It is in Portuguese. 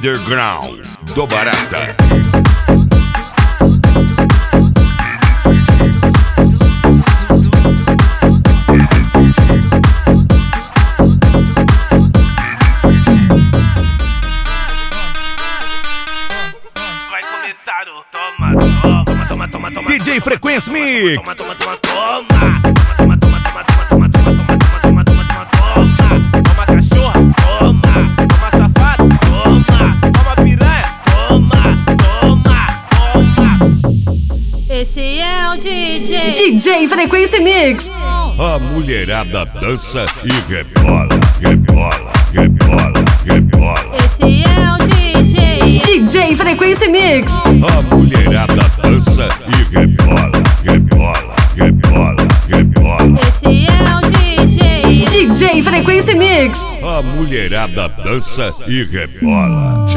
Underground do Barata. Vai começar o toma. DJ Frequência Mix. Toma, cachorro. Toma, safado. Toma, piranha. Toma. Esse é o DJ. DJ Frequência Mix. A mulherada dança e rebola. Esse é o DJ. DJ Frequência Mix. A mulherada dança e rebola. Esse é o DJ. DJ Frequência Mix. A mulherada dança e rebola.